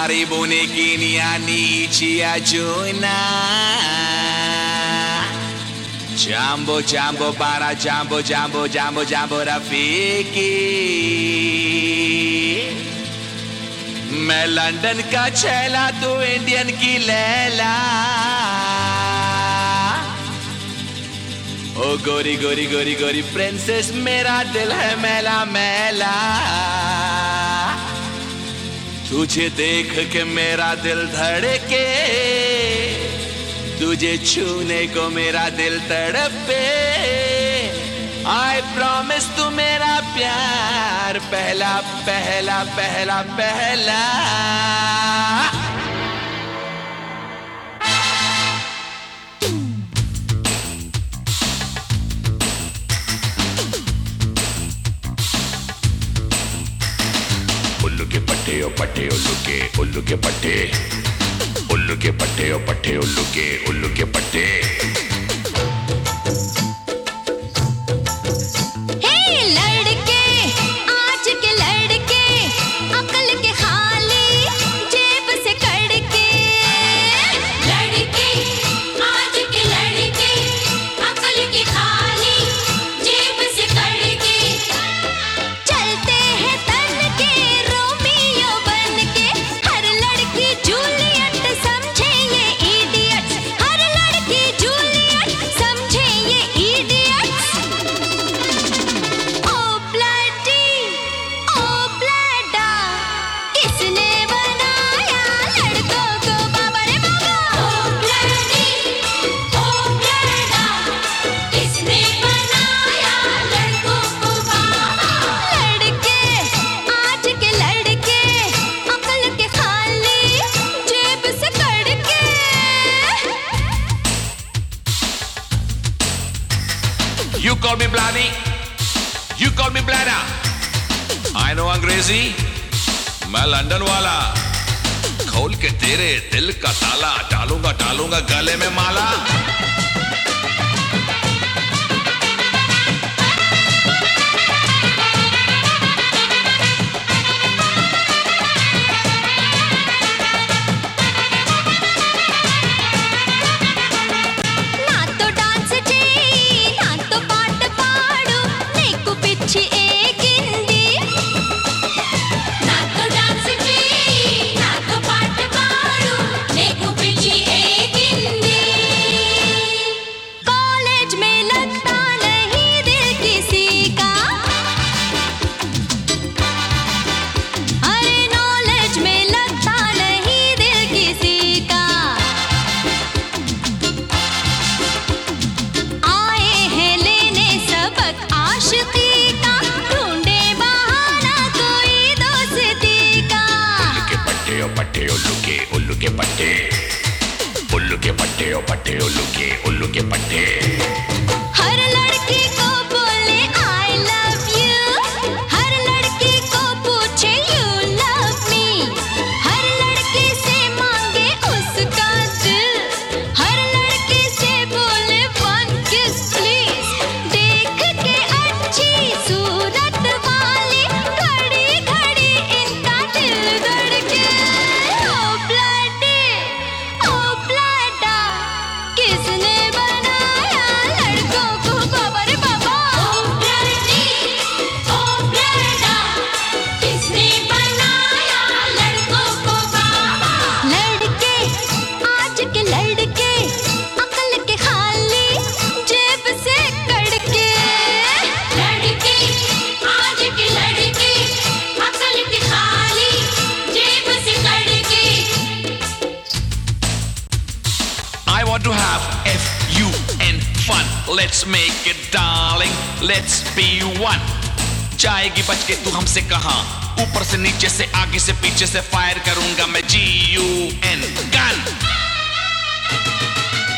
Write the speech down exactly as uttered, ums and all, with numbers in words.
karibuni nchi ya Juna. Jambo jambo bara jambo jambo jambo jambo Rafiki. मैं London का छैला तू Indian की लैला. ओ गोरी गोरी गोरी गोरी प्रिंसेस मेरा दिल है मैला मैला. तुझे देख के मेरा दिल धड़के, तुझे छूने को मेरा दिल तड़पे. I promise तू मेरा प्यार पहला पहला पहला पहला. उल्लू के पट्टे ओ पट्टे उल्लू के उल्लू के पट्टे उल्लू के पट्टे ओ पट्टे उल्लू के उल्लू के पट्टे. You call me bloody, you call me bladder. I know अंग्रेजी, मैं लंदन वाला. खोल के तेरे दिल का ताला, डालूंगा डालूंगा गले में माला. उल्लू के पट्टे उल्लू के पट्टे ओ पट्टे उल्लू के उल्लू के पट्टे. हर लड़की को बोले I love you, हर लड़की को पूछे you love me, हर लड़की से मांगे उसका दिल, हर लड़की से बोले one kiss please. देख के अच्छी सूरत वाली घड़ी घड़ी इनका दिल धड़के. किसने बनाया लड़कों को बाबा रे बाबा. ओ ब्लडी ओ ब्लडा, किसने बनाया लड़कों को बाबा. लड़के आज के लड़के अकल के खाली जेब से कड़के. लड़के आज के लड़के अकल के खाली जेब से कड़के. I want to have F U N fun. Let's make it darling, let's be one. जाएगी बच के तू हमसे कहां, ऊपर से नीचे से आगे से पीछे से फायर करूंगा मैं G U N गन.